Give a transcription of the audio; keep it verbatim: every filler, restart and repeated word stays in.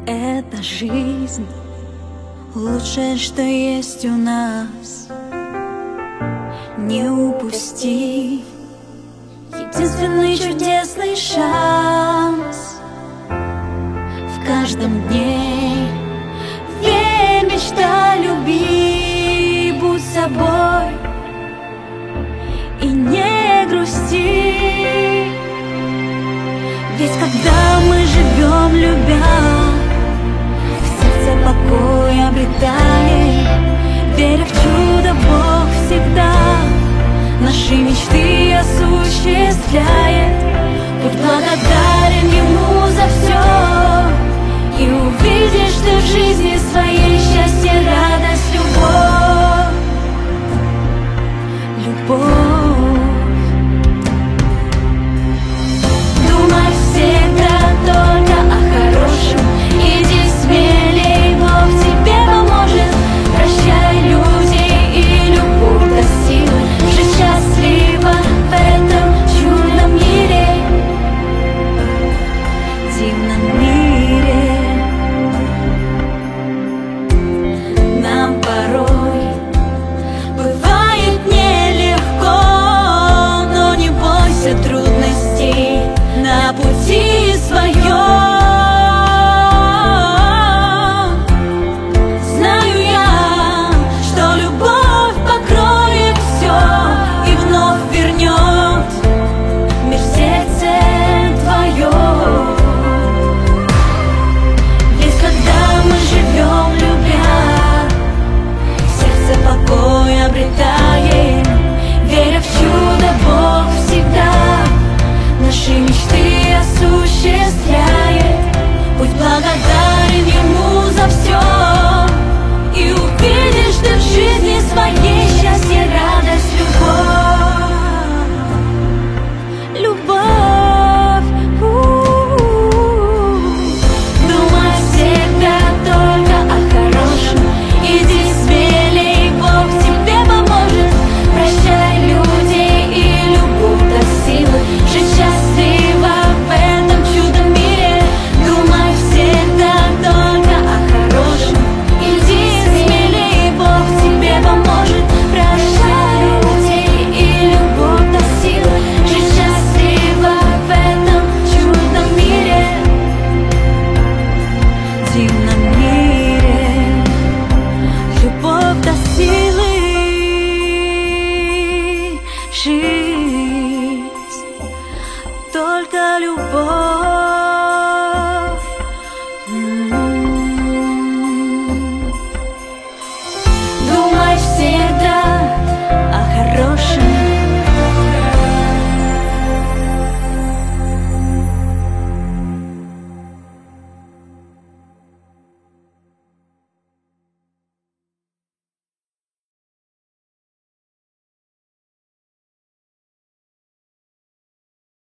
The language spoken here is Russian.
Это жизнь, лучшее, что есть у нас. Не упусти единственный чудесный шанс. В каждом дне верь, мечта, люби, будь собой и не грусти. Ведь когда мы живем, любя, в сердце покой обретаем, веря в чудо, Бог всегда наши мечты осуществляет. Будь благодарен Ему за все, и увидишь ты в жизни своей счастье, радость, любовь. Любовь. Думай всегда только о хорошем, иди смелей, Бог тебе поможет. Прощай людей и любовь до силы, жить счастливо в этом чудном мире, дивном мире. Нам порой бывает нелегко, но не бойся трудностей на пути своем. Знаю я, что любовь покроет все и вновь вернет мир в сердце твое. Ведь когда мы живем, любя, в сердце покой обретаем, веря в чудо, Бог всегда наши мечты осуществляет. Будь благодарен Ему за все, и увидишь ты в жизни своей счастье, радость, любовь. Любовь. У-у-у. Думай всегда только о хорошем, иди смелей, Бог тебе поможет. Прощай людей и любовь до силы, жить счастливо в этом чудном мире. Думай всегда только о хорошем, иди смелей, Бог тебе поможет. Прощай людей и любовь до силы, жить счастливо в этом чудном мире, дивном мире. Любовь до силы, жизнь, только любовь.